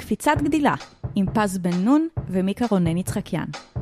קפיצת גדילה, עם פז בן נון ומיקה רונן יצחקיאן.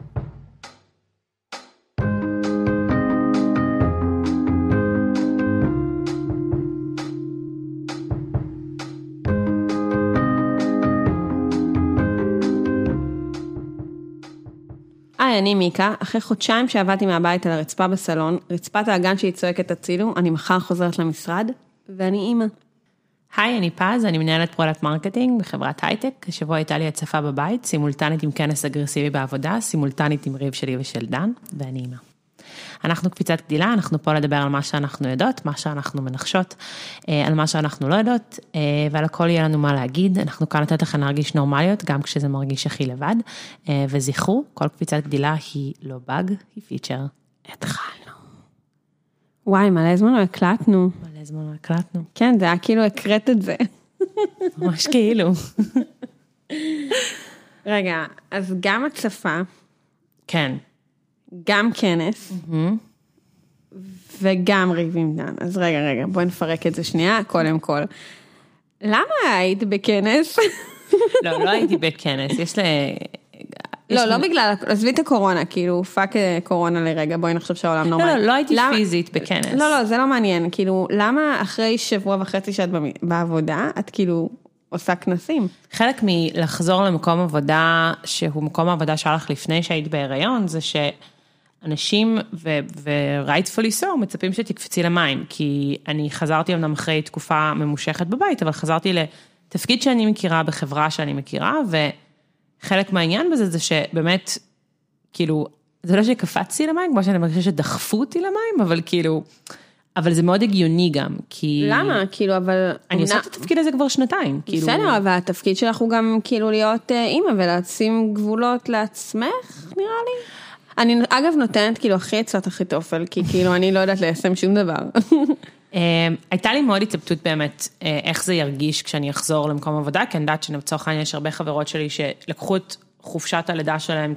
אני מיקה, אחרי חודשיים שעבדתי מהבית על הרצפה בסלון, רצפת האגן שהיא צועקת הצילו, אני מחר חוזרת למשרד, ואני אימא. היי, אני פז, אני מנהלת פרודקט מרקטינג בחברת הייטק, השבוע הייתה לי הצפה בבית, סימולטנית עם כנס אגרסיבי בעבודה, סימולטנית עם ריב שלי ושל דן, ואני אימא. אנחנו קפיצת גדילה, אנחנו פה לדבר על מה שאנחנו יודעות, מה שאנחנו מנחשות, על מה שאנחנו לא יודעות, ועל הכל יהיה לנו מה להגיד, אנחנו כאן לתת לכם להרגיש נורמליות, גם כשזה מרגיש הכי לבד, וזכרו, כל קפיצת גדילה היא לא באג, היא פיצ'ר. התחלנו. וואי, מלא זמן לא הקלטנו. מלא זמן לא הקלטנו. כן, זה היה כאילו הקראת את זה. ממש כאילו. רגע, אז גם הצפה. כן. גם כנס, וגם ריב עם דן. אז רגע, בואי נפרק את זה שנייה, קודם כל. למה היית בכנס? לא הייתי בכנס, יש לא בגלל, עזבי את הקורונה, כאילו, פאק קורונה לרגע, בואי נחשוב שהעולם נורמלי. לא הייתי פיזית בכנס. לא, זה לא מעניין, כאילו, למה אחרי שבוע וחצי שאת בעבודה, את כאילו עושה כנסים? חלק מלחזור למקום עבודה, שהוא מקום העבודה שהלך לפני שהיית בהיריון, זה שאנשים, ו-rightfully so, מצפים שתקפצי למים, כי אני חזרתי אמנם אחרי תקופה ממושכת בבית, אבל חזרתי לתפקיד שאני מכירה, בחברה שאני מכירה, וחלק מהעניין בזה זה שבאמת, כאילו, זה לא שקפצתי למים, כמו שאני מרגישה שדחפו אותי למים, אבל כאילו, אבל זה מאוד הגיוני גם, כי... למה? כאילו, אבל... אני עושה את התפקיד הזה כבר שנתיים. בסדר, אבל התפקיד שלך הוא גם כאילו להיות אימא, ולשים גבולות לעצמך, נראה לי. אני, אגב, נותנת כאילו הכי עצות הכי תופל, כי כאילו אני לא יודעת ליישם שום דבר. הייתה לי מאוד התלבטות באמת, איך זה ירגיש כשאני אחזור למקום עבודה, כי אני יודעת שנבצורך העניין יש הרבה חברות שלי שלקחו את חופשת הלידה שלהם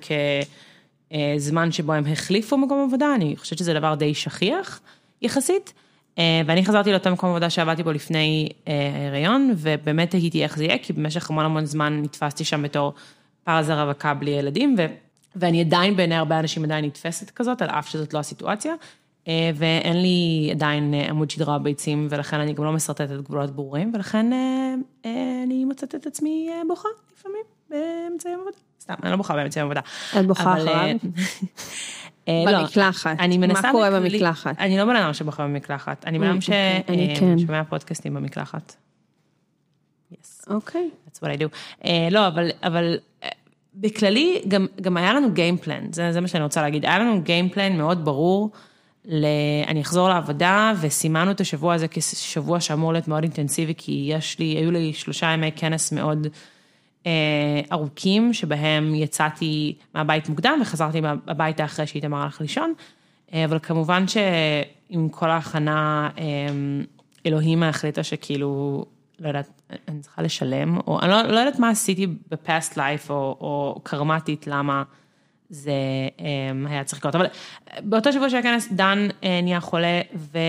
כזמן שבו הם החליפו מקום עבודה, אני חושבת שזה דבר די שכיח יחסית, ואני חזרתי לאותו מקום עבודה שעבדתי בו לפני ההיריון, ובאמת הייתי איך זה יהיה, כי במשך המון זמן נתפסתי שם בתור פרזה רווקה בלי ילדים, ואני עדיין בעיני הרבה אנשים עדיין נתפסת כזאת, על אף שזאת לא הסיטואציה, ואין לי עדיין עמוד שדרה ביצים, ולכן אני גם לא מסרטטת גבולות ברורים, ולכן אני מוצאת את עצמי בוכה לפעמים באמצעי עבודה. סתם, אני לא בוכה באמצעי עבודה. את בוכה אחריו? במקלחת. מה קורה במקלחת? אני לא בן אדם שבוכה במקלחת. אני בן אדם ששומע פודקאסטים במקלחת. אוקיי. That's what I do. לא, אבל בכללי גם היה לנו גיימפלן, זה מה שאני רוצה להגיד. היה לנו גיימפלן מאוד ברור, אני אחזור לעבודה, וסימנו את השבוע הזה כשבוע שאמור להיות מאוד אינטנסיבי, כי היו לי 3 ימי כנס מאוד ארוכים, שבהם יצאתי מהבית מוקדם, וחזרתי הביתה אחרי שהתאמר לך לישון, אבל כמובן שעם כל ההכנה, אלוהים החליטה שכאילו, לא יודעת, אני צריכה לשלם, או אני לא יודעת מה עשיתי בפאסט לייף, או קרמטית, למה זה היה צריך לקרות, אבל באותו שבוע שהכנס, דן נהיה חולה,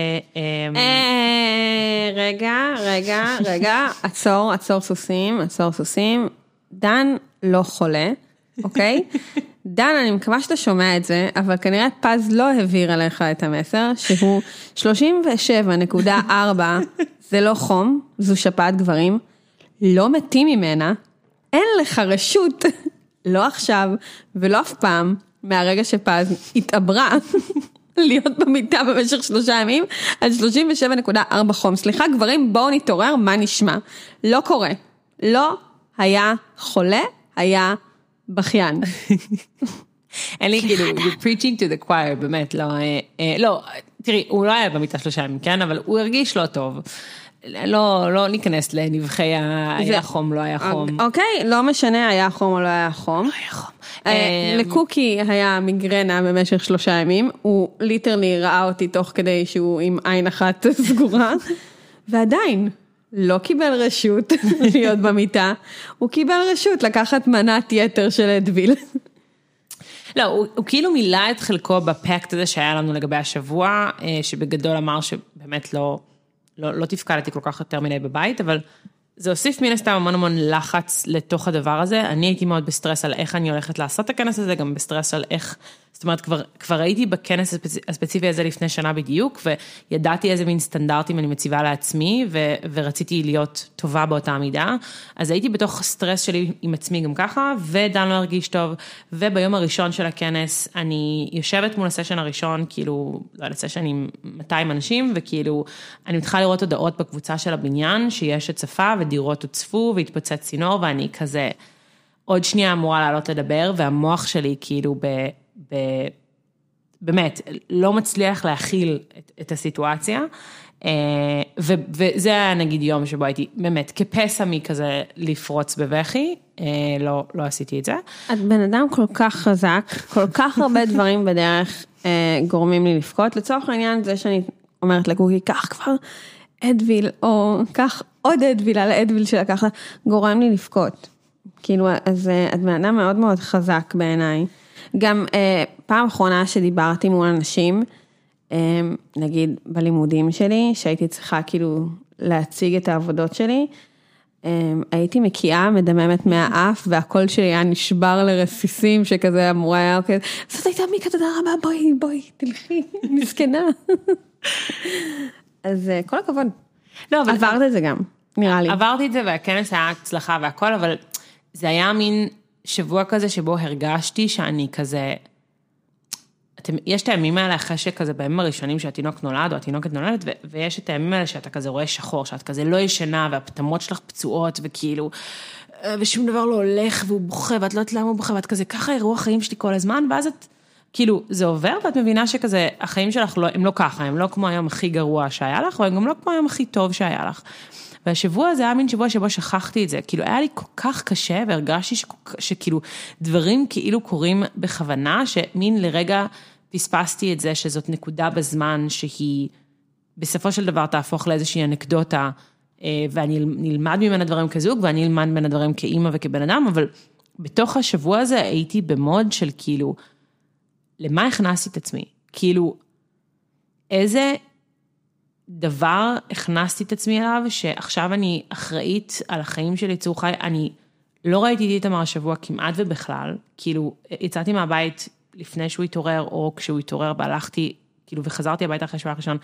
רגע, עצור סוסים, דן לא חולה, אוקיי? דן, אני מקווה שאתה שומע את זה, אבל כנראה פז לא העביר עליך את המסר, שהוא 37.4, זה לא חום, זו שפעת גברים, לא מתים ממנה, אין לך רשות, לא עכשיו ולא אף פעם, מהרגע שפז התעברה, להיות במיטה במשך 3 ימים, על 37.4 חום. סליחה, גברים, בואו נתעורר, מה נשמע? לא קורה. לא היה חולה, היה בכיין. אין לי כאילו, you're preaching to the choir, באמת, לא, תראי, הוא לא היה במיטה 3 ימים, כן, אבל הוא הרגיש לא טוב. לא ניכנס לנבחי היה חום, לא היה חום. אוקיי, לא משנה, היה חום או לא היה חום. לא היה חום. לקוקי היה מיגרנה במשך 3 ימים, הוא ליטרלי ראה אותי תוך כדי שהוא עם עין אחת סגורה, ועדיין לא קיבל רשות להיות במיטה, הוא קיבל רשות לקחת מנת יתר של אדוויל. לא, הוא כאילו מילא את חלקו בפקט הזה שהיה לנו לגבי השבוע, שבגדול אמר שבאמת לא תפקדתי כל כך יותר מדי בבית, אבל זה הוסיף מן הסתם המון לחץ לתוך הדבר הזה, אני הייתי מאוד בסטרס על איך אני הולכת לעשות את הכנס הזה, גם בסטרס על איך, זאת אומרת, כבר הייתי בכנס הספציפי הזה לפני שנה בדיוק, וידעתי איזה מין סטנדרטים אני מציבה לעצמי, ורציתי להיות טובה באותה מידה, אז הייתי בתוך סטרס שלי עם עצמי גם ככה, ודן לא הרגיש טוב, וביום הראשון של הכנס, אני יושבת מול הסשן הראשון, כאילו, לא יודע, סשן עם 200 אנשים, וכאילו, אני מתחילה לראות הודעות בקבוצה של הבניין, שיש הצפה, ודירות הוצפו, והתפוצץ צינור, ואני כזה, עוד שנייה אמורה לעלות לדבר, והמוח שלי כאילו באמת, לא מצליח להכיל את הסיטואציה, וזה היה נגיד יום שבו הייתי באמת כפסע כזה לפרוץ בבכי, לא עשיתי את זה. את בן אדם כל כך חזק, כל כך הרבה דברים בדרך גורמים לי לפקות, לצורך העניין זה שאני אומרת לגוגי, כך כבר אדוויל, או כך עוד אדוויל על האדוויל שלקחת, גורם לי לפקות. כאילו, אז את בן אדם מאוד מאוד חזק בעיניי. גם פעם אחרונה שדיברתי מול אנשים, נגיד בלימודים שלי, שהייתי צריכה כאילו להציג את העבודות שלי, הייתי מקיאה, מדממת מהאף, והקול שלי היה נשבר לרסיסים, שכזה אמורה היה, אוקיי, זאת הייתה מיקה, תודה רבה, בואי, תלכי, מסכנה. אז כל הכבוד. לא, אבל עברת את זה גם, נראה לי. עברתי את זה, והכנס היה הצלחה והכל, אבל זה היה מין שבוע כזה שבו הרגשתי שאני כזה, יש את הימים האלה אחרי שכזה בימים הראשונים שהתינוק נולד או התינוקת נולדת, ויש את הימים האלה שאתה כזה רואה שחור, שאת כזה לא ישנה, והפתמות שלך פצועות, וכאילו, ושום דבר לא הולך, והוא בוכה, ואת לא יודעת למה הוא בוכה, ואת כזה, ככה אירוע החיים שלי כל הזמן, ואז את, כאילו, זה עובר, ואת מבינה שכזה, החיים שלך הם לא ככה, הם לא כמו היום הכי גרוע שהיה לך, והם גם לא כמו היום הכי טוב שהיה לך. והשבוע הזה היה מין שבוע שבו שכחתי את זה, כאילו היה לי כל כך קשה, והרגשתי שכאילו דברים כאילו קורים בכוונה, שמין לרגע פספסתי את זה, שזאת נקודה בזמן שהיא בסופו של דבר תהפוך לאיזושהי אנקדוטה, ואני נלמד ממנה דברים כזוג, ואני נלמד ממנה דברים כאימא וכבן אדם, אבל בתוך השבוע הזה הייתי במוד של כאילו, למה הכנסתי את עצמי? כאילו, איזה דבר הכנסתי את עצמי אליו, שעכשיו אני אחראית על החיים של יצור חי, אני לא ראיתי את איתמר השבוע כמעט ובכלל, כאילו יצאתי מהבית לפני שהוא התעורר, או כשהוא התעורר והלכתי, כאילו וחזרתי הביתה אחרי שבוע ראשון,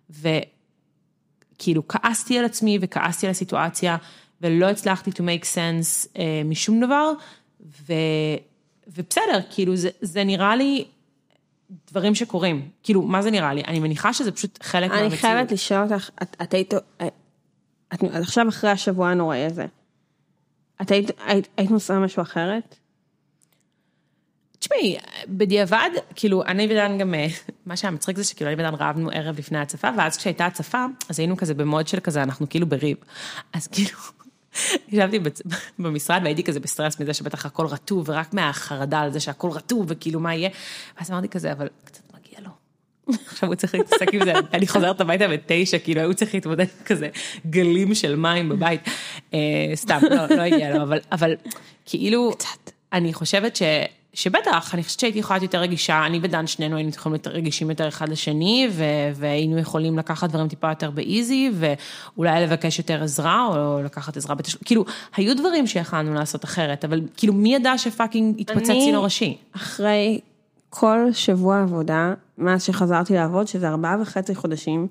וכאילו כעסתי על עצמי וכעסתי על הסיטואציה, ולא הצלחתי to make sense משום דבר, ובסדר, כאילו זה נראה לי דברים שקורים, כאילו מה זה נראה לי? אני מניחה שזה פשוט חלק מהמציאות. אני חייבת לשאול אותך, את עכשיו אחרי השבוע הנוראי הזה, את היית נוסעה משהו אחרת? תשמעי, בדיעבד, כאילו, אני ודן גם, מה שהיה מצחיק זה שכאילו, אני ודן רבנו ערב לפני הצפה, ואז כשהייתה הצפה, אז היינו כזה במוד של כזה, אנחנו כאילו בריב. אז כאילו, ישבתי במשרד, והייתי כזה בסטרס מזה שבטח הכל רטוב, ורק מהחרדה על זה שהכל רטוב, וכאילו מה יהיה. ואז אמרתי כזה, אבל קצת מגיע לו. עכשיו הוא צריך להתעסק עם זה, אני חוזרת הביתה ב9, כאילו, הוא צריך להתמודד כזה גלים של מים בבית. סתם, לא הגיע לו, אבל כאילו, אני חושבת שבטח, אני חושבת שהייתי יכולה להיות יותר רגישה, אני ודן שנינו היינו יכולים להיות רגישים יותר אחד לשני, והיינו יכולים לקחת דברים טיפה יותר באיזי, ואולי לבקש יותר עזרה, או לקחת עזרה בתשלום, כאילו, היו דברים שיכולנו לעשות אחרת, אבל כאילו, מי ידע שפאקינג התפוצץ צינור ראשי? אחרי כל שבוע עבודה, מאז שחזרתי לעבוד, שזה 4.5 חודשים,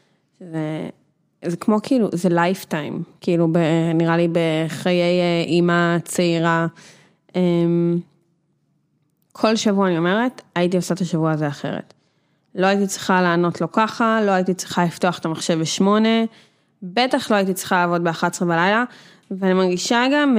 זה כמו כאילו, זה lifetime, כאילו, נראה לי בחיי אימא צעירה, כל שבוע אני אומרת, הייתי עושה את השבוע הזה אחרת. לא הייתי צריכה לענות לו ככה, לא הייתי צריכה לפתוח את המחשב ב8, בטח לא הייתי צריכה לעבוד ב11 בלילה, ואני מרגישה גם,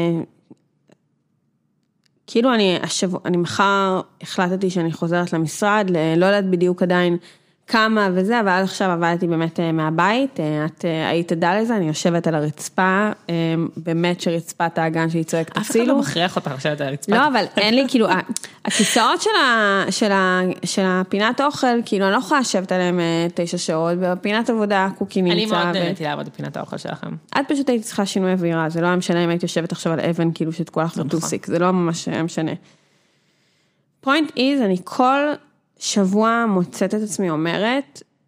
כאילו אני מחר החלטתי שאני חוזרת למשרד, לא יודעת בדיוק עדיין כמה וזה, אבל עד עכשיו עבדתי באמת מהבית, את היית עדה לזה, אני יושבת על הרצפה, באמת שרצפת האגן שהיא צועקת אף אחד לא מכריח אותך לשבת על הרצפה. לא, אבל אין לי, כאילו, הכיסאות של הפינת אוכל, כאילו, אני לא יכולה לשבת עליהם 9 שעות, בפינת עבודה, קוקי נמצא. אני מאוד נהניתי לעבוד בפינת האוכל שלכם. את פשוט הייתי צריכה שינוי אווירה, זה לא משנה אם הייתי יושבת עכשיו על אבן, כאילו, שתקוע לך בטוסיק, זה לא ממש משנה. point is, אני כל שבוע מוצאת את עצמי אומרת,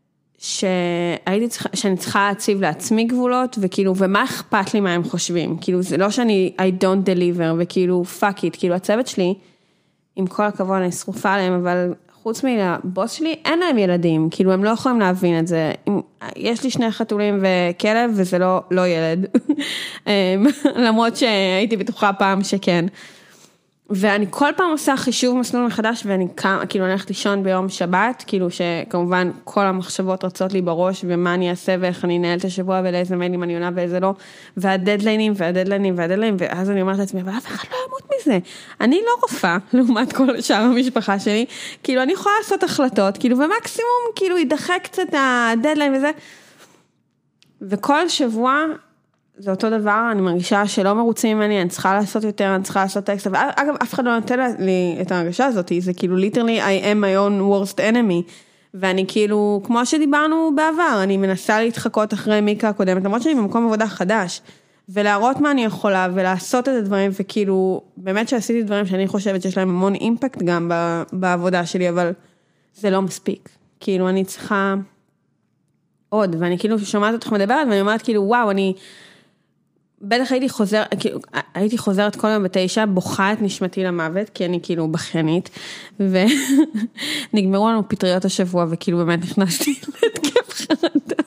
שאני צריכה להציב לעצמי גבולות, וכאילו, ומה אכפת לי מה הם חושבים? כאילו, זה לא שאני, I don't deliver, וכאילו, fuck it, כאילו, הצוות שלי, עם כל הכבוד, אני שרופה עליהם, אבל חוץ מהבוס שלי, אין להם ילדים, כאילו, הם לא יכולים להבין את זה. יש לי 2 חתולים וכלב, וזה לא ילד. למרות שהייתי בטוחה פעם שכן. ואני כל פעם עושה חישוב מסלול מחדש, ואני כאילו הולכת לישון ביום שבת, כאילו שכמובן כל המחשבות רצות לי בראש, ומה אני אעשה, ואיך אני אנהל את השבוע, ולאיזה מיילים אני עונה, ואיזה לא, והדדליינים, ואז אני אומרת לעצמי, אבל אף אחד לא ימות מזה. אני לא רופאה, לעומת כל שאר המשפחה שלי, כאילו אני יכולה לעשות החלטות, כאילו, ומקסימום, כאילו, ידחה קצת הדדליין וזה, וכל שבוע, זה אותו דבר, אני מרגישה שלא מרוצים ממני, אני צריכה לעשות יותר, אני צריכה לעשות טקסט, אגב, אף אחד לא נותן לי את ההרגשה הזאת, זה כאילו, literally, I am my own worst enemy, ואני כאילו, כמו שדיברנו בעבר, אני מנסה להתחקות אחרי מיקה הקודמת, למרות שאני במקום עבודה חדש, ולהראות מה אני יכולה, ולעשות את הדברים, וכאילו, באמת שעשיתי דברים שאני חושבת שיש להם המון אימפקט גם בעבודה שלי, אבל זה לא מספיק. כאילו, אני צריכה עוד, ואני כאילו שומעת אותך מדברת, ואני אומרת כאילו, וואו, אני בטח הייתי חוזרת כל יום 9, בוכה את נשמתי למוות, כי אני כאילו בכיינית, ונגמרו לנו פטריות השבוע, וכאילו באמת נכנסתי להתקף חרדה.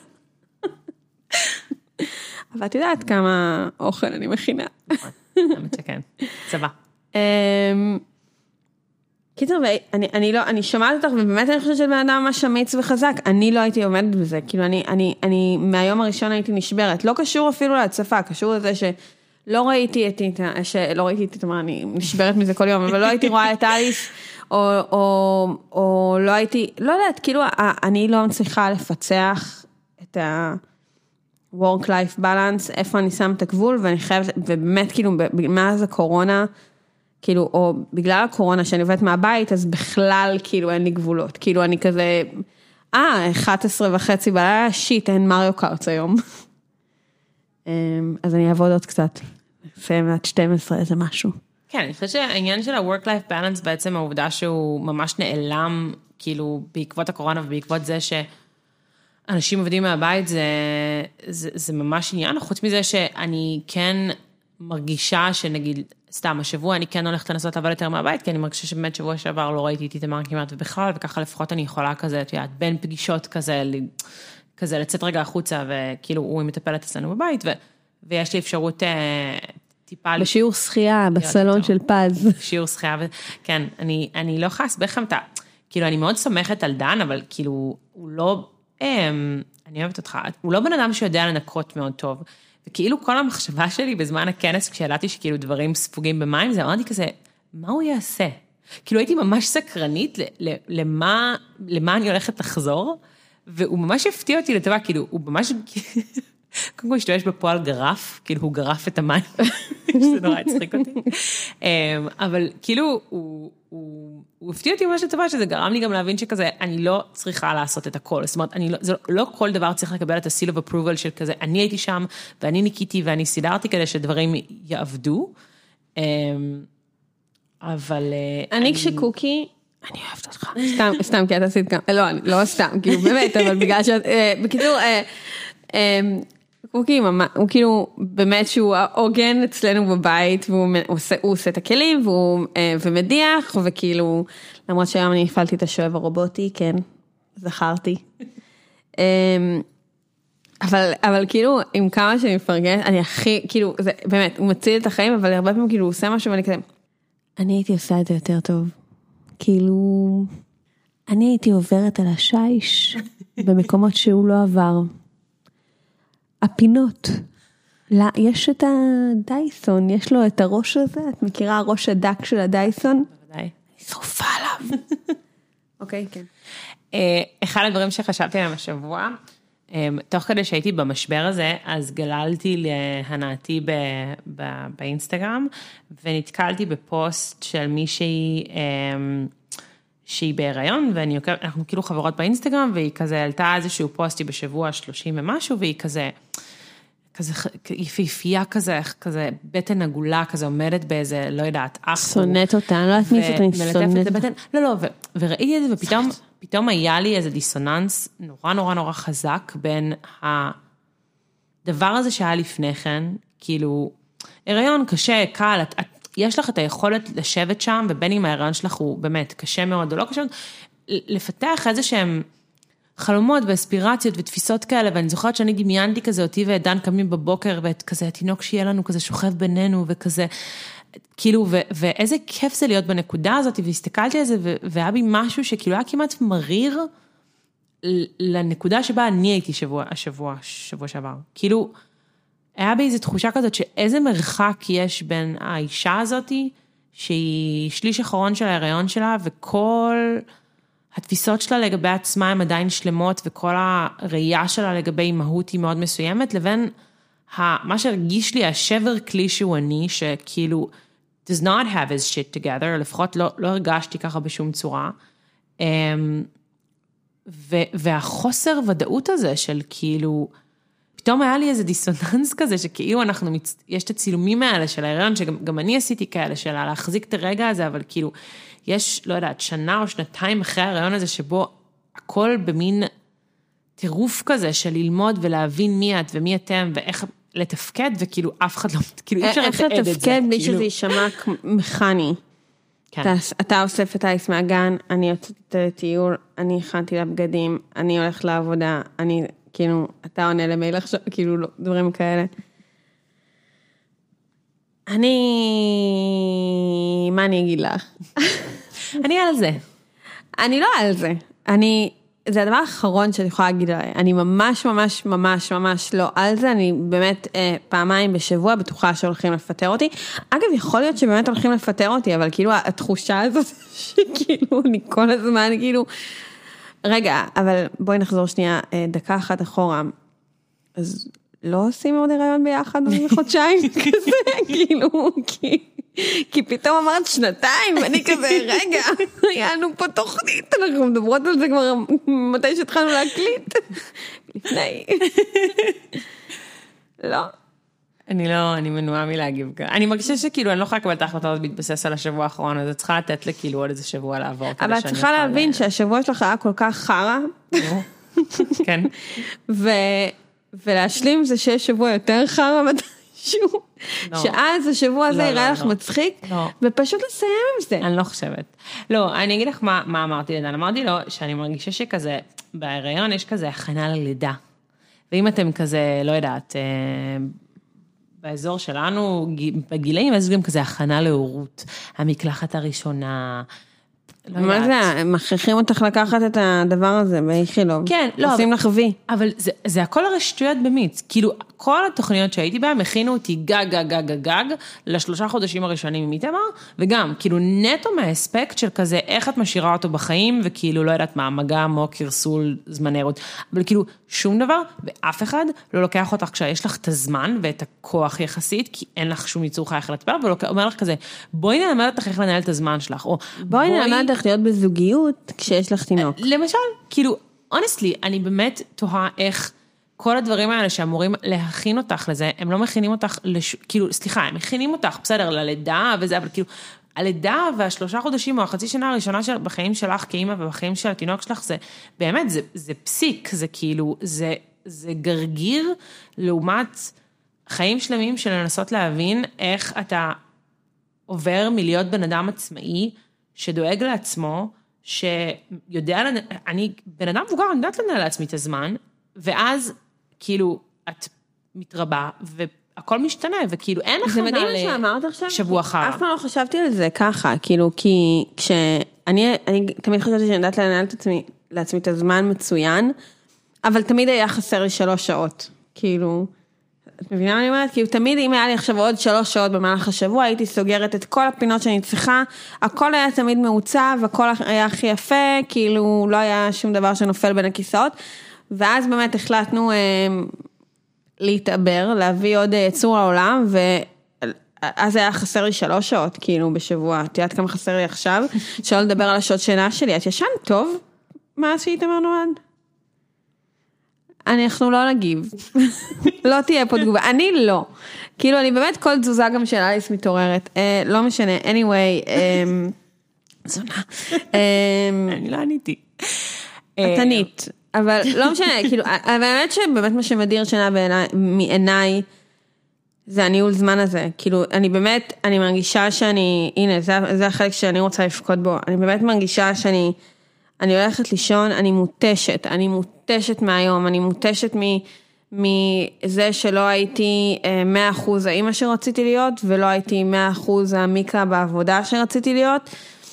אבל את יודעת כמה אוכל אני מכינה. האמת שכן, צבא. קיצר, אני שומעת אותך, ובאמת אני חושבת שבן אדם ממש אמיץ וחזק, אני לא הייתי עומדת בזה, כאילו אני מהיום הראשון הייתי נשברת, לא קשור אפילו להצפה, קשור לזה שלא ראיתי את תמר, אני נשברת מזה כל יום, אבל לא הייתי רואה את אליס, או לא הייתי, לא יודעת, כאילו אני לא מצליחה לפצח את ה-work-life balance, איפה אני שם את הגבול, ואני חייבת, ובאמת כאילו, מאז הקורונה, כאילו, או בגלל הקורונה שאני עובדת מהבית, אז בכלל, כאילו, אין לי גבולות. כאילו, אני כזה, 11:30 בלילה, שיט, אין מריו קארט היום. אז אני אעבוד עוד קצת. נסיים עד 12, איזה משהו. כן, אני חושבת שהעניין של ה-work-life balance, בעצם העובדה שהוא ממש נעלם, כאילו, בעקבות הקורונה, ובעקבות זה שאנשים עובדים מהבית, זה ממש עניין. חוץ מזה שאני כן מרגישה שנגיד, סתם, השבוע אני כן הולכת לנסות לעבוד יותר מהבית, כי אני מרגישה שבאמת שבוע שעבר לא ראיתי איתי תמר כמעט ובכלל, וככה לפחות אני יכולה כזה, בין פגישות כזה לצאת רגע החוצה, וכאילו הוא מטפלת אצלנו בבית, ויש לי אפשרות טיפה... בשיעור שחייה, בסלון של פז. בשיעור שחייה, כן, אני לא יכולה להסביר לכם את כאילו אני מאוד סומכת על דן, אבל כאילו הוא לא, אני אוהבת אותך, הוא לא בן אדם שיודע לנקות מאוד טוב, וכאילו כל המחשבה שלי בזמן הכנס, כשידעתי שכאילו דברים ספוגים במים, זה אמרתי כזה, מה הוא יעשה? כאילו הייתי ממש סקרנית למה אני הולכת לחזור, והוא ממש הפתיע אותי לטבע, כאילו הוא ממש, קודם כל השתמש בפועל גרף, כאילו הוא גרף את המים, שזה נורא הצחיק אותי, אבל כאילו הוא הפתיע אותי ממש לטבע, שזה גרם לי גם להבין שכזה, אני לא צריכה לעשות את הכל, זאת אומרת, לא כל דבר צריך לקבל את ה-seal of approval של כזה, אני הייתי שם, ואני ניקיתי, ואני סידרתי כדי שדברים יעבדו, אבל... אני כשקוקי, אני אוהבת אותך, סתם, כי את עשית גם, לא סתם, כאילו באמת, אבל בגלל שאת, בקיצור, הוא כאילו באמת שהוא עוגן אצלנו בבית, והוא עושה את הכלים, ומדיח, וכאילו, למרות שהיום אני הפעלתי את השואב הרובוטי, כן, זכרתי. אבל כאילו, עם כמה שאני מפרגנת, אני הכי, כאילו, זה באמת, הוא מציל את החיים, אבל הרבה פעמים כאילו הוא עושה משהו, ואני כזה, אני הייתי עושה את זה יותר טוב. כאילו, אני הייתי עוברת על השיש, במקומות שהוא לא עבר. הפינות, יש את הדייסון, יש לו את הראש הזה, את מכירה הראש הדק של הדייסון? בוודאי. אני שרופה עליו. אוקיי, כן. אחד הדברים שחשבתי עליהם השבוע, תוך כדי שהייתי במשבר הזה, אז גללתי להנאתי באינסטגרם, ונתקלתי בפוסט של מישהי שהיא בהיריון, ואנחנו כאילו חברות באינסטגרם, והיא כזה עלתה איזשהו פוסטי בשבוע 30 ומשהו, והיא כזה יפיפייה כזה, בטן עגולה כזה, עומדת באיזה, לא יודעת, שונאת אותה, אני לא יודעת מי זאת, אני שונאת אותה. לא, וראיתי את זה, ופתאום פתאום היה לי איזה דיסוננס נורא נורא נורא חזק בין הדבר הזה שהיה לפני כן, כאילו, הריון קשה, קל, יש לך את היכולת לשבת שם, ובין אם ההיריון שלך הוא באמת קשה מאוד או לא קשה, לפתח איזה שהם חלומות ואספירציות ותפיסות כאלה, ואני זוכרת שאני דמיינתי כזה, אותי ועדן קמים בבוקר, ואת כזה התינוק שיהיה לנו כזה שוכב בינינו, וכזה, כאילו, ואיזה כיף זה להיות בנקודה הזאת, והסתכלתי על זה, והיה בי משהו שכאילו היה כמעט מריר, לנקודה שבה אני הייתי שבוע שעבר. כאילו, היה בי איזו תחושה כזאת, שאיזה מרחק יש בין האישה הזאת, שהיא שליש אחרון של ההיריון שלה, וכל התפיסות שלה לגבי עצמה הן עדיין שלמות, וכל הראייה שלה לגבי מהות היא מאוד מסוימת, לבין מה שהרגיש לי, השבר כלי שהוא אני, שכאילו, does not have his shit together, לפחות לא הרגשתי ככה בשום צורה, והחוסר ודאות הזה של כאילו, פתאום היה לי איזה דיסוננס כזה, שכאילו יש את הצילומים האלה של ההיריון, שגם אני עשיתי כאלה שלה, להחזיק את הרגע הזה, אבל כאילו, יש, לא יודעת, שנה או שנתיים אחרי ההיריון הזה, שבו הכל במין טירוף כזה, של ללמוד ולהבין מי את ומי אתם, ואיך לתפקד, וכאילו אף אחד לא, כאילו אי אפשר לתעד את זה. איך לתפקד בלי שזה יישמע מכני. אתה אוסף את האיס מהגן, אני יוצאת לטיול, אני הכנתי לבגדים, אני הולכת לעבודה, אני, כאילו, אתה עונה למייל עכשיו, כאילו, דברים כאלה. מה אני אגיד לך? אני על זה. אני לא על זה. זה הדבר האחרון שאני יכולה להגיד עליי. אני ממש ממש ממש ממש לא על זה. אני באמת פעמיים בשבוע בטוחה שהולכים לפטר אותי. אגב, יכול להיות שבאמת הולכים לפטר אותי, אבל כאילו התחושה הזאת שכאילו אני כל הזמן כאילו... רגע, אבל בואי נחזור שנייה דקה אחת אחורה. אז לא עושים עוד הריון ביחד בחודשיים כזה, כאילו, כי פתאום אמרת שנתיים, ואני כזה, רגע, היה לנו פה תוכנית, אנחנו מדברות על זה כבר מתי שהתחלנו להקליט, לפני. לא. אני מנועה מלהגיב ככה. אני מרגישה שכאילו, אני לא יכולה לקבל את ההחלטה הזאת בהתבסס על השבוע האחרון, אז את צריכה לתת לכאילו עוד איזה שבוע לעבור. אבל את צריכה להבין שהשבוע שלך היה כל כך חרה. כן. ולהשלים זה שיש שבוע יותר חרה מתישהו, שאז השבוע הזה יראה לך מצחיק, ופשוט לסיים עם זה. אני לא חושבת. לא, אני אגיד לך מה אמרתי לדן. אמרתי לו שאני מרגישה שכזה, בהיריון יש כזה הכנה ללידה. ואם אתם כזה, לא יודעת, באזור שלנו, בגילאים, יש גם כזה הכנה להורות. המקלחת הראשונה, מה זה? מכריחים אותך לקחת את הדבר הזה באיכילוב. כן, לא. עושים לך וי. אבל זה הכל הרי שטויות במיץ. כאילו, כל התוכניות שהייתי בהן, הכינו אותי גג ל3 חודשים הראשונים עם איתמר, וגם, כאילו, נטו מהאספקט של כזה, איך את משאירה אותו בחיים, וכאילו, לא יודעת מה, מגע עמוק, קרסול, זמני רות. אבל כאילו, שום דבר, ואף אחד לא לוקח אותך כשיש לך את הזמן, ואת הכוח יחסית, כי אין לך שום ייצור חייך לטפל, ואומר לך כזה, בואי נלמד אותך איך לנהל את הזמן שלך, או בואי נלמד אותך להיות בזוגיות כשיש לך תינוק. למשל, כאילו, honestly, אני באמת תוהה איך כל הדברים האלה שאמורים להכין אותך לזה, הם לא מכינים אותך, כאילו, סליחה, הם מכינים אותך, בסדר, ללידה וזה, אבל כאילו, הלידה וה3 חודשים או החצי שנה הראשונה בחיים שלך כאימא ובחיים של התינוק שלך, זה באמת, זה פסיק, זה כאילו, זה גרגיר לעומת חיים שלמים של לנסות להבין איך אתה עובר מלהיות בן אדם עצמאי, שדואג לעצמו, שיודע, אני בן אדם מבוגר, אני יודעת לנהל לעצמי את הזמן, ואז כאילו את מתרבה, והכל משתנה, וכאילו אין לך שבוע אחר. אף פעם לא חשבתי על זה ככה, כאילו, כי כשאני תמיד חשבתי שאני יודעת לנהל לעצמי את הזמן מצוין, אבל תמיד היה חסר לי 3 שעות, כאילו, את מבינה מה אני אומרת? כאילו תמיד אם היה לי עכשיו עוד 3 שעות במהלך השבוע, הייתי סוגרת את כל הפינות שאני צריכה, הכל היה תמיד מעוצב, הכל היה הכי יפה, כאילו לא היה שום דבר שנופל בין הכיסאות, ואז באמת החלטנו להתעבר, להביא עוד יצור לעולם, ואז היה חסר לי 3 שעות, כאילו בשבוע, את יודעת כמה חסר לי עכשיו, שלא לדבר על השעות שינה שלי, את ישן טוב? מה עשית אמרנו עד? אנחנו לא נגיב, לא תהיה פה תגובה, אני לא, כאילו אני באמת כל תזוזה גם של אליס מתעוררת, לא משנה, anyway, זונה, אני לא עניתי. עתנית, אבל לא משנה, כאילו, האמת שבאמת מה שמדיר שינה מעיניי, זה הניהול זמן הזה, כאילו, אני באמת, אני מרגישה שאני, הנה, זה החלק שאני רוצה לפקוד בו, אני באמת מרגישה שאני הולכת לישון, אני מותשת מהיום, אני מותשת מזה שלא הייתי 100% האמא שרציתי להיות, ולא הייתי 100% המיקה בעבודה שרציתי להיות,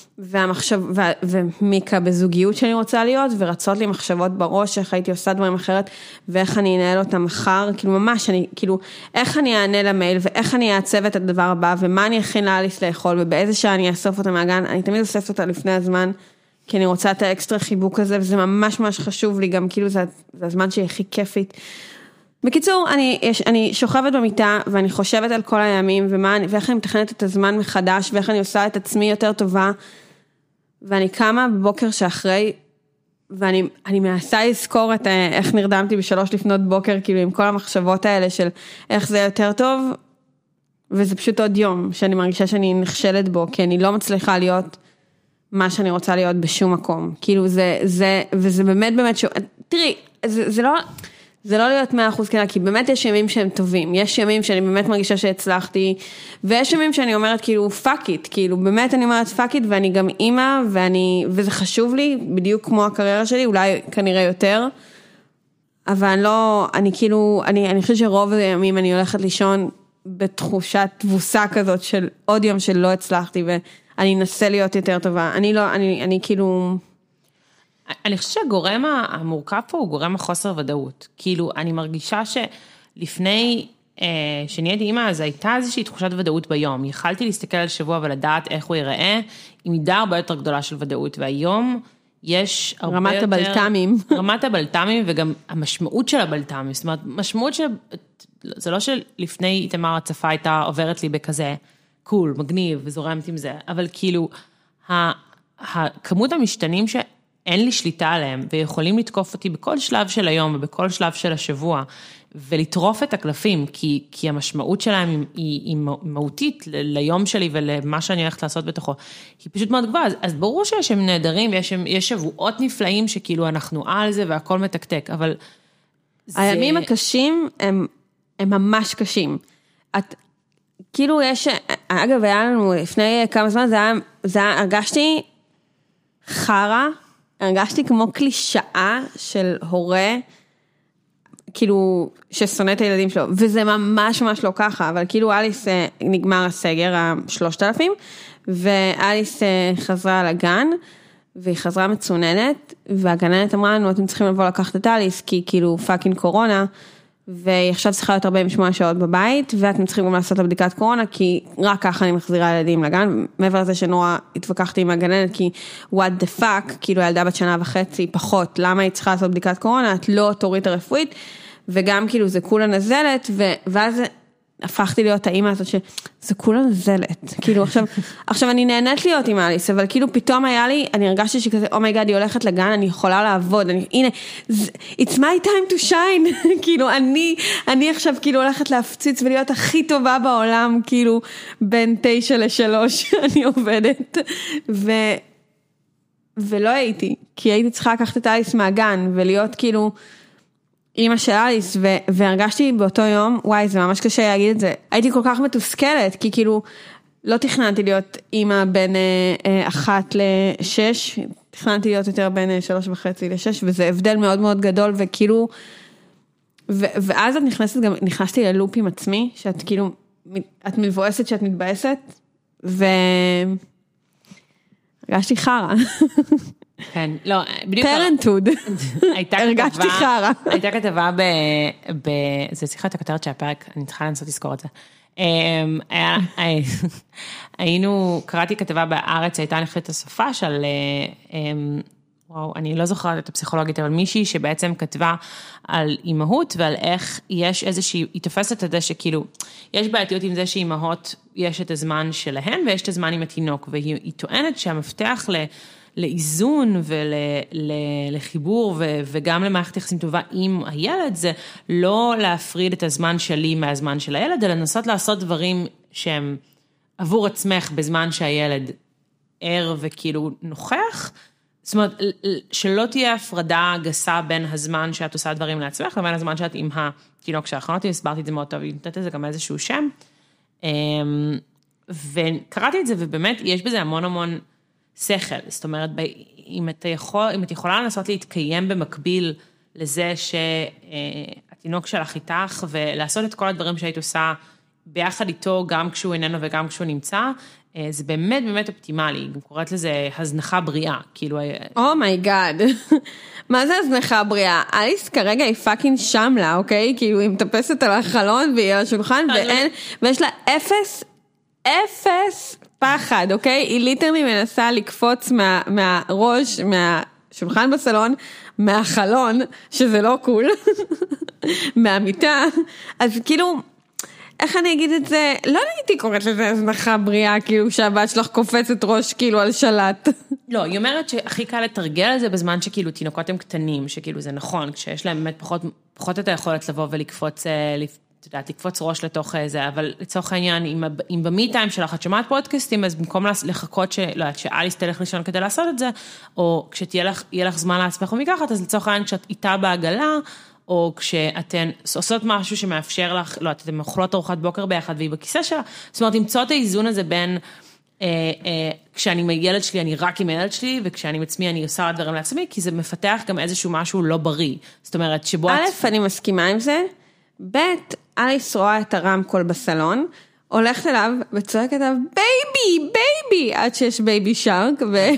ומיקה בזוגיות שאני רוצה להיות, ורצות לי מחשבות בראש, איך הייתי עושה דברים אחרת, ואיך אני אנהל אותם מחר, כאילו ממש, כאילו, איך אני אענה למייל, ואיך אני אעצב את הדבר הבא, ומה אני אכין לאליס לאכול, ובאיזה שעה אני אאסוף אותה מהגן, אני תמיד אוספת אותה לפני הזמן, כי אני רוצה את האקסטרה חיבוק הזה, וזה ממש ממש חשוב לי, גם כאילו זה הזמן שהיא הכי כיפית. בקיצור, אני שוכבת במיטה, ואני חושבת על כל הימים, ואיך אני מתכנת את הזמן מחדש, ואיך אני עושה את עצמי יותר טובה, ואני קמה בבוקר שאחרי, ואני מנסה לזכור את איך נרדמתי ב3 לפנות בוקר, כאילו עם כל המחשבות האלה של איך זה יותר טוב, וזה פשוט עוד יום שאני מרגישה שאני נכשלת בו, כי אני לא מצליחה להיות מה שאני רוצה להיות בשום מקום. כאילו וזה באמת, תראי, זה לא להיות 100% כנה, כי באמת יש ימים שהם טובים, יש ימים שאני באמת מרגישה שהצלחתי, ויש ימים שאני אומרת כאילו fuck it, כאילו באמת אני אומרת fuck it, ואני גם אימא, וזה חשוב לי, בדיוק כמו הקריירה שלי, אולי כנראה יותר, אבל אני כאילו, אני חושבת שרוב הימים אני הולכת לישון בתחושת תבוסה כזאת של עוד יום שלא הצלחתי, ואני אנסה להיות יותר טובה, אני כאילו... אני חושבת שהגורם המורכב פה הוא גורם החוסר ודאות. כאילו, אני מרגישה שלפני שנהייתי אימא, אז הייתה איזושהי תחושת ודאות ביום. יכלתי להסתכל על שבוע ולדעת איך הוא ייראה, עם מידה הרבה יותר גדולה של ודאות. והיום יש הרבה רמת יותר... הבלתמים. רמת הבלתמים וגם המשמעות של הבלתמים. זאת אומרת, משמעות של... זה לא שלפני איתמר הצפה הייתה עוברת לי בכזה קול, מגניב, וזורמת עם זה. אבל כאילו, כמות המשתנים אין לי שליטה עליהם, ויכולים לתקוף אותי בכל שלב של היום, ובכל שלב של השבוע, ולטרוף את הקלפים, כי המשמעות שלהם היא מהותית ליום שלי, ולמה שאני הולכת לעשות בתוכו, היא פשוט מאוד גבוהה, אז ברור שיש הם נהדרים, ויש שבועות נפלאים, שכאילו אנחנו על זה, והכל מתקתק, אבל... הימים הקשים, הם ממש קשים. כאילו יש, אגב, היה לנו לפני כמה זמן, הרגשתי חרה, הרגשתי כמו קלישאה של הורה, כאילו, ששונא את הילדים שלו, וזה ממש ממש לא ככה, אבל כאילו אליס נגמר הסגר, 3,000, ואליס חזרה לגן, והיא חזרה מצוננת, והגננת אמרה לנו, אתם צריכים לבוא לקחת את אליס, כי כאילו פאקינג קורונה, והיא עכשיו צריכה להיות 48 שעות בבית, ואתם צריכים גם לעשות לבדיקת קורונה, כי רק ככה אני מחזירה ילדים לגן, מעבר לזה שנורא התווכחתי עם הגננת, כי what the fuck, כאילו ילדה בת 1.5 פחות, למה היא צריכה לעשות בדיקת קורונה, את לא אוטוריטה רפואית, וגם כאילו זה כולה נזלת, ואז הפכתי להיות האמא הזאת שזה כולה נזלת, כאילו עכשיו אני נהנית להיות עם אליס, אבל כאילו פתאום היה לי, אני הרגשתי שכזה, oh my God, היא הולכת לגן, אני יכולה לעבוד, הנה, it's my time to shine, כאילו אני עכשיו כאילו הולכת להפציץ ולהיות הכי טובה בעולם, כאילו בין 9 ל3 אני עובדת, ולא הייתי, כי הייתי צריכה לקחת את אליס מהגן, ולהיות כאילו, אמא של אליס, והרגשתי באותו יום, וואי, זה ממש קשה להגיד את זה, הייתי כל כך מתוסכלת, כי כאילו, לא תכננתי להיות אמא בין 1 ל6, תכננתי להיות יותר בין 3.5 ל6, וזה הבדל מאוד מאוד גדול, וכאילו, ואז את נכנסתי ללופ עם עצמי, שאת כאילו, את מבואסת שאת מתבאסת, הרגשתי חרה. כן, לא, בדיוק... פרנטוד. הרגשתי חרה. הייתה כתבה זה שיחה את הכותרת של הפרק, אני צריכה לנסות לזכור את זה. קראתי כתבה בארץ, הייתה נחלת השפה של... וואו, אני לא זוכרת את הפסיכולוגית, אבל מישהי שבעצם כתבה על אימהות, ועל איך יש איזושהי, היא תופסת את זה שכאילו, יש בעייתיות עם זה שאימהות, יש את הזמן שלהן, ויש את הזמן עם התינוק, והיא טוענת שהמפתח לאיזון ולחיבור, וגם למערכת יחסים טובה עם הילד, זה לא להפריד את הזמן שלי מהזמן של הילד, אלא לנסות לעשות דברים שהם עבור עצמך בזמן שהילד ער וכאילו נוכח, זאת אומרת, שלא תהיה הפרדה גסה בין הזמן שאת עושה דברים לעצמך, לבין הזמן שאת עם התינוק שלך. אמרתי, הסברתי את זה מאוד טוב, נתת לזה גם איזשהו שם. וקראתי את זה, ובאמת יש בזה המון המון שכל. זאת אומרת, אם את יכולה לנסות להתקיים במקביל לזה שהתינוק שלך איתך, ולעשות את כל הדברים שהיית עושה ביחד איתו, גם כשהוא איננו וגם כשהוא נמצא, זה באמת באמת אופטימלי, גם קוראת לזה הזנחה בריאה, כאילו... אומייגאד, מה זה הזנחה בריאה? אליס כרגע היא פאקינג שם לה, אוקיי? כאילו היא מטפסת על החלון והיא על השולחן, ויש לה אפס פחד, אוקיי? היא ליטרלי מנסה לקפוץ מהראש, מהשולחן בסלון, מהחלון, שזה לא קול, מהמיטה, אז כאילו... איך אני אגיד את זה? לא הייתי קוראת לזה הזנחה בריאה, כאילו שהבת שלך קופצת ראש כאילו על שלט. לא, היא אומרת שהכי קל לתרגל את זה בזמן שכאילו תינוקות הם קטנים, שכאילו זה נכון, כשיש להם באמת פחות את היכולת לבוא ולקפוץ, אתה יודע, תקפוץ ראש לתוך זה, אבל לצורך העניין, אם במי-טיים שלך את שומעת פודקאסטים, אז במקום לחכות שאליס תלך לישון כדי לעשות את זה, או כשיהיה לך זמן לעצמך ומקחת, אז לצורך העניין כשאת איתה בעגלה, או כשאתן עושות משהו שמאפשר לך, לא, אתן אוכלות ארוחת בוקר ביחד והיא בכיסא שלה, זאת אומרת, למצוא את האיזון הזה בין, כשאני עם הילד שלי, אני רק עם הילד שלי, וכשאני עם עצמי, אני עושה דברים לעצמי, כי זה מפתח גם איזשהו משהו לא בריא. זאת אומרת, שבו... אני מסכימה עם זה, אליס רואה את הרמקול בסלון, הולכת אליו וצועקת אליו, בייבי, עד שיש בייבי שרק,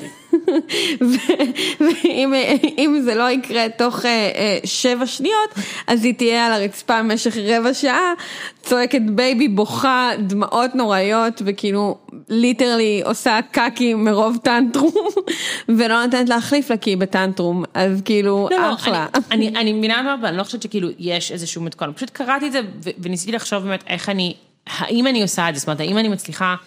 ואם זה לא יקרה תוך 7 שניות, אז היא תהיה על הרצפה במשך רבע שעה, צועקת בייבי, בוכה, דמעות נוראיות, וכאילו ליטרלי עושה קקי מרוב טנטרום, ולא נותנת להחליף לה כי היא בטנטרום, אז כאילו אחלה. אני מבינה מה, אבל אני לא חושבת שכאילו יש איזשהו מתכון, פשוט קראתי את זה וניסיתי לחשוב באמת איך האם אני עושה את זה, זאת אומרת, האם אני מצליחה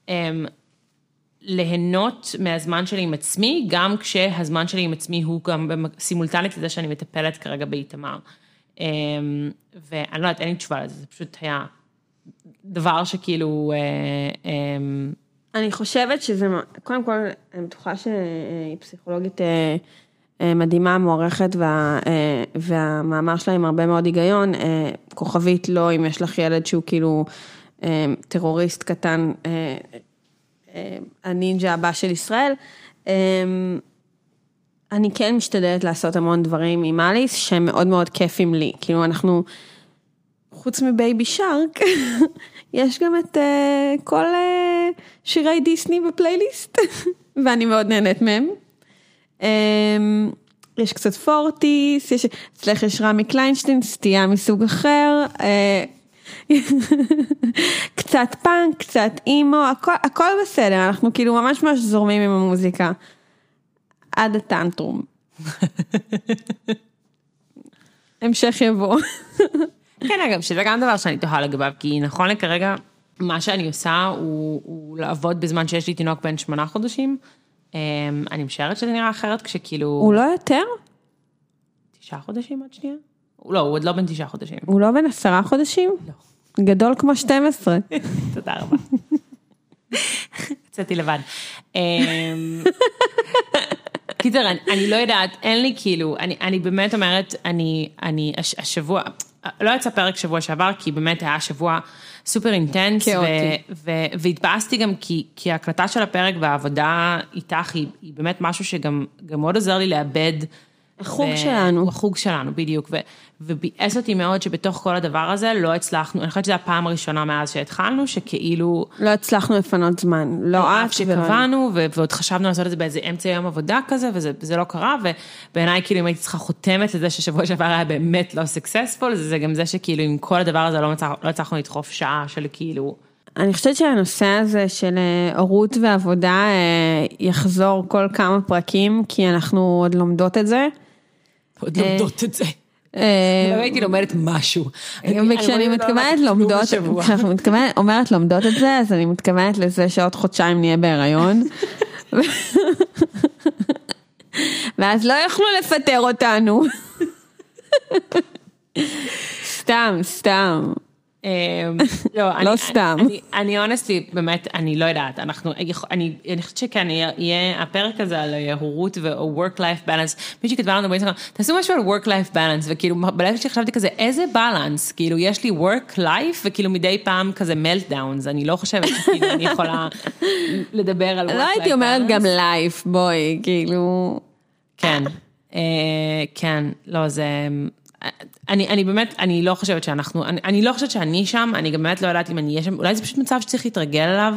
ליהנות מהזמן שלי עם עצמי, גם כשהזמן שלי עם עצמי הוא גם סימולטנית לזה שאני מטפלת כרגע באיתמר. ואני לא יודעת, אין לי תשובה לזה, זה פשוט היה דבר שכאילו... אני חושבת שזה, קודם כל, אני בטוחה שהיא פסיכולוגית מדהימה, מוערכת, והמאמר שלה עם הרבה מאוד היגיון, כוכבית לא, אם יש לך ילד שהוא כאילו טרוריסט קטן, הנינג'ה הבא של ישראל, אני כן משתדלת לעשות המון דברים עם אליס, שהם מאוד מאוד כיפים לי, כאילו אנחנו, חוץ מבייבי שרק, יש גם את כל שירי דיסני בפלייליסט, ואני מאוד נהנית מהם. יש קצת פורטיס, אצלך יש רמי קליינשטיין, סטייה מסוג אחר, קצת פאנק, קצת אימו, הכל בסדר, אנחנו כאילו ממש זורמים עם המוזיקה, עד הטנטרום. המשך יבוא. כן, אגב, שזה גם דבר שאני תוהה לגביו, כי נכון לכרגע, מה שאני עושה הוא לעבוד בזמן שיש לי תינוק בן 8 חודשים, אני משערת שזה נראה אחרת כשכאילו... הוא לא יותר? 9 חודשים עד שנייה? לא, הוא עוד לא בן 9 חודשים. הוא לא בן 10 חודשים? לא. גדול כמו 12. תודה רבה. יצאתי לבד. קיצר, אני לא יודעת, אין לי כאילו, אני באמת אומרת, אני השבוע, לא יצא פרק שבוע שעבר, כי באמת היה שבוע סופר אינטנס, והתבאסתי גם כי ההקלטה של הפרק והעבודה איתך היא באמת משהו שגם מאוד עוזר לי לאבד. החוג שלנו. החוג שלנו, בדיוק, וביאס אותי מאוד שבתוך כל הדבר הזה לא הצלחנו, אני חושבת שזו הפעם הראשונה מאז שהתחלנו, שכאילו... לא הצלחנו לפנות זמן, לא אף שקבענו, ועוד חשבנו לעשות את זה באיזה אמצע יום עבודה כזה, וזה לא קרה, ובעיניי כאילו אם הייתי צריכה חותמת לזה ששבוע שעבר היה באמת לא סקסספול, זה גם זה שכאילו עם כל הדבר הזה לא הצלחנו לדחוף שעה של כאילו... אני חושבת שהנושא הזה של הורות ועבודה יחזור כל כמה פרקים, כי אנחנו עוד לומדות את זה. עוד לומדות את זה. לא הייתי לומדת משהו. וכשאני מתכוונת לומדות, כשאני אומרת לומדות את זה, אז אני מתכוונת לזה שעוד חודשיים נהיה בהיריון. ואז לא יוכלו לפטר אותנו. סתם. לא סתם. אני honestly, באמת, אני לא יודעת, אני חושבת שכאן יהיה הפרק הזה על הורות ו-work-life balance, מישהי כתבה לנו באינסטגרם, תעשו משהו על work-life balance, וכאילו בלב שלי חשבתי כזה, איזה balance, כאילו יש לי work-life, וכאילו מדי פעם כזה meltdowns, אני לא חושבת שכאילו אני יכולה לדבר על work-life balance. לא הייתי אומרת גם life, בואי, כאילו... כן, כן, לא, זה... אני באמת, אני לא חושבת שאנחנו, אני לא חושבת שאני שם, אני גם באמת לא יודעת אם אני אהיה שם, אולי זה פשוט מצב שצריך להתרגל אליו,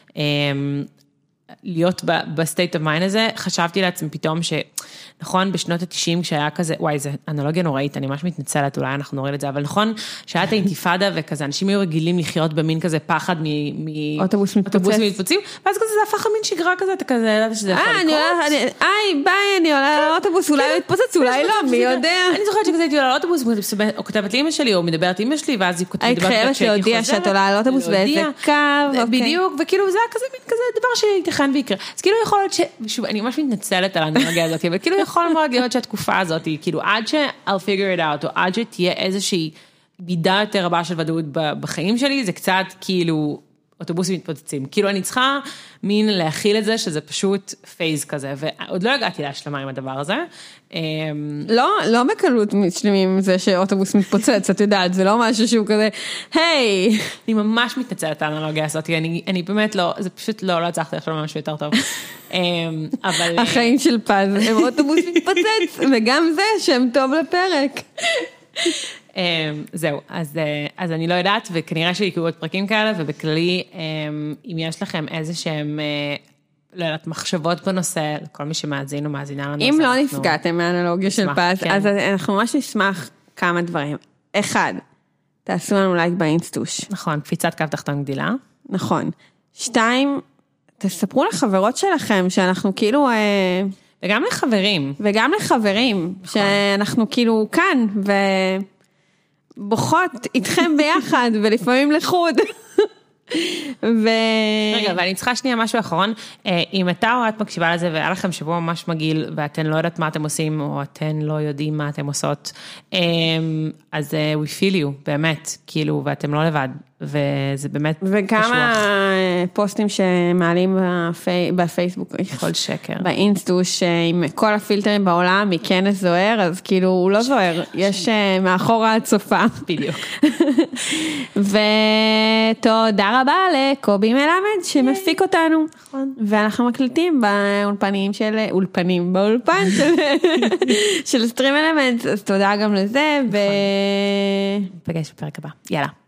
להיות בסטייט אוף מיינד הזה, חשבתי לעצמי פתאום נכון, בשנות ה-90 כשהיה כזה, וואי, זה אנלוגיה נוראית, אני ממש מתנצלת, אולי אנחנו נוריד את זה, אבל נכון, שהיה את האינתיפאדה וכזה, אנשים היו רגילים לחיות במין כזה פחד אוטובוס מתפוצצים, ואז כזה זה הפך למין שגרה כזה, אתה כזה ידעת שזה יכול לקרות. ביי, אני עולה לאוטובוס, אולי הוא יתפוצץ, אולי לא, מי יודע. אני זוכרת שכזה הייתי עולה לאוטובוס, או כותבת לאמא שלי, או מדברת אמא שלי, ואז היא היית חייבת להודיע שאת עולה לאוטובוס באיזה קו. בדיוק, וכאילו זה היה כזה מין כזה דבר שייתכן ויקרה. אז כאילו יכול להיות שוב, אני ממש מתנצלת על האנלוגיה הזאת, אבל כאילו יכול מאוד להיות שהתקופה הזאת, כאילו עד I'll figure it out, או עד שתהיה איזושהי בידה יותר רבה של ודאות בחיים שלי, זה קצת כאילו אוטובוסים מתפוצצים. כאילו אני צריכה מין להכיל את זה, שזה פשוט פייז כזה, ועוד לא הגעתי להשלמה עם הדבר הזה. לא בקלות משלמים עם זה שאוטובוס מתפוצץ, את יודעת, זה לא משהו שהוא כזה, היי. אני ממש מתנצלת על האנלוגיה הזאת, אני באמת לא, זה פשוט לא הצלחתי לחשוב משהו יותר טוב. אבל... החיים של פז, הם אוטובוס מתפוצץ, וגם זה שם טוב לפרק. זהו, אז אני לא יודעת, וכנראה שיקראו עוד פרקים כאלה, ובכללי, אם יש לכם איזה שהם, לא יודעת, מחשבות בנושא, לכל מי שמאזין או מאזינה לנו. אם לא נפגעתם מהאנלוגיה של פז, אז אנחנו ממש נשמח כמה דברים. אחד, תעשו לנו לייק באינסטוש. נכון, קפיצת קו תחתון גדילה. נכון. 2, תספרו לחברות שלכם, שאנחנו כאילו... וגם לחברים. וגם לחברים, שאנחנו כאילו כאן, ובוכות איתכם ביחד, ולפעמים לחוד. רגע, ואני צריכה שנייה משהו אחרון, אם אתה או את מקשיבה לזה, והיה לכם שבוע ממש מגעיל, ואתן לא יודעת מה אתם עושים, או אתן לא יודעים מה אתם עושות, אז we feel you, באמת, כאילו, ואתם לא לבד, וזה באמת קשוח. וכמה פוסטים שמעלים בפייסבוק, כל שקר. באינסטוש, עם כל הפילטרים בעולם, מכנס זוהר, אז כאילו הוא לא זוהר, יש מאחורה הצופה. בדיוק. ותודה רבה לקובי מלמד, שמפיק אותנו. נכון. ואנחנו מקליטים באולפן של סטרים אלמנט, אז תודה גם לזה, פגש בפרק הבא. יאללה.